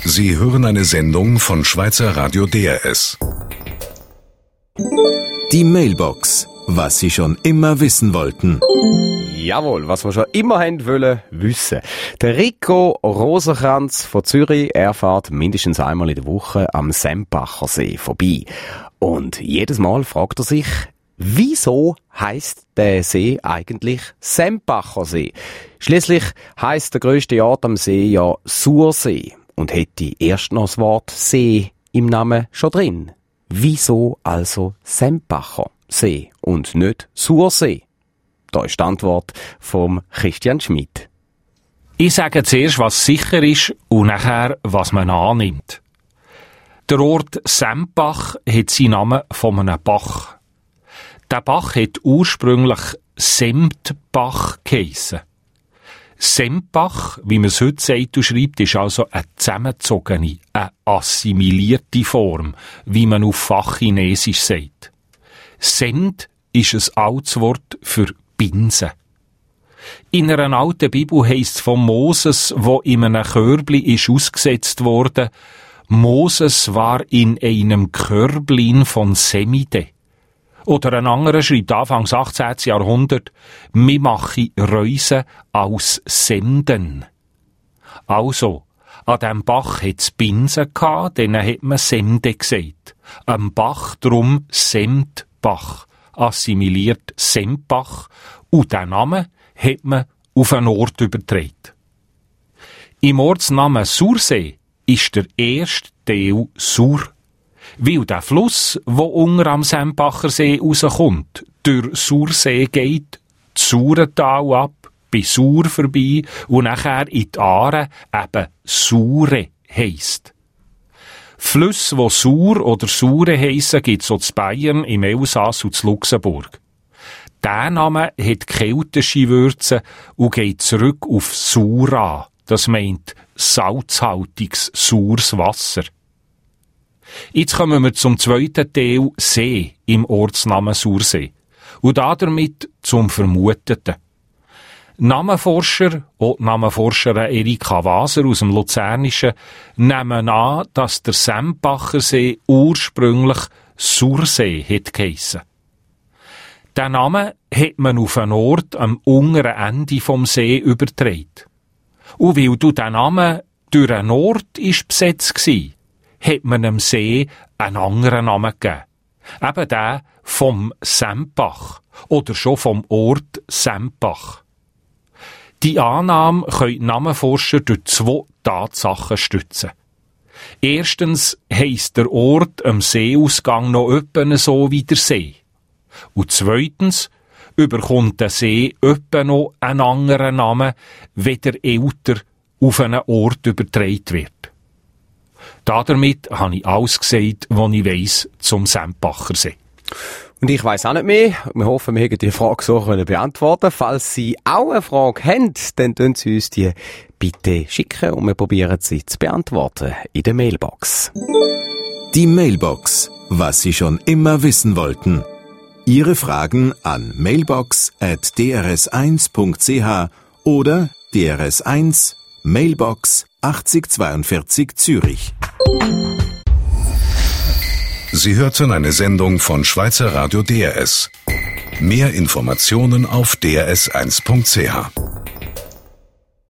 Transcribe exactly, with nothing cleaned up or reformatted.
Sie hören eine Sendung von Schweizer Radio D R S. Die Mailbox. Was Sie schon immer wissen wollten. Jawohl, was wir schon immer haben wollen wissen. Der Rico Rosenkranz von Zürich, er fährt mindestens einmal in der Woche am Sempacher See vorbei. Und jedes Mal fragt er sich, wieso heisst der See eigentlich Sempacher See? Schließlich heisst der grösste Ort am See ja Sursee und hätte erst noch das Wort See im Namen schon drin. Wieso also Sempacher See und nicht Sursee? Da ist die Antwort vom Christian Schmid. Ich sage zuerst, was sicher ist und nachher, was man annimmt. Der Ort Sempach hat seinen Namen von einem Bach. Der Bach hat ursprünglich Semtbach geheissen. Sempach, wie man es heute sagt und schreibt, ist also eine zusammengezogene, eine assimilierte Form, wie man auf Fachchinesisch sagt. Semt ist ein altes Wort für Binsen. In einer alten Bibel heisst es von Moses, wo in einem Körbli ist ausgesetzt worden, Moses war in einem Körblin von Semide. Oder ein anderer schreibt Anfangs achtzehnten Jahrhundert, «Mi mache Reusen aus Semden». Also, an diesem Bach hat es Binsen gehabt, denen hat man Semde gesagt. Am Bach drum Semtbach, assimiliert Sempach, und den Namen hat man auf einen Ort übertragen. Im Ortsnamen Sursee ist der erste Teil Sur. Weil der Fluss, der unter am Sempacher See rauskommt, durch Sursee geht, das Saurental ab, bei Sur vorbei und nachher in die Aare eben Sure heisst. Flüsse, die Sur oder Sure heissen, gibt es auch in Bayern, im Elsass und in Luxemburg. Der Name hat keltische Würze und geht zurück auf Sura. Das meint salzhaltiges, saures Wasser. Jetzt kommen wir zum zweiten Teil See im Ortsnamen Sursee. Und damit zum Vermuteten. Namenforscher, auch die Namenforscherin Erika Waser aus dem Luzernischen, nehmen an, dass der Sempacher See ursprünglich Sursee hat geheissen. Den Namen hat man auf einen Ort am unteren Ende vom See übertragen. Und weil du den Namen durch einen Ort ist besetzt war, hat man dem See einen anderen Namen gegeben. Eben den vom Sempach oder schon vom Ort Sempach. Die Annahme können die Namenforscher durch zwei Tatsachen stützen. Erstens heisst der Ort am Seeausgang noch etwa so wie der See. Und zweitens überkommt der See etwa noch einen anderen Namen, wenn der älter auf einen Ort übertragen wird. Damit habe ich alles gesagt, was ich weiss zum Sempacher See. Und ich weiss auch nicht mehr. Wir hoffen, wir können die Frage so beantworten. Falls Sie auch eine Frage haben, dann tun Sie uns die bitte schicken und wir probieren sie zu beantworten in der Mailbox. Die Mailbox. Was Sie schon immer wissen wollten. Ihre Fragen an mailbox at d r s eins punkt c h oder D R S eins Mailbox achtzig zweiundvierzig Zürich. Sie hörten eine Sendung von Schweizer Radio D R S. Mehr Informationen auf d r s eins punkt c h.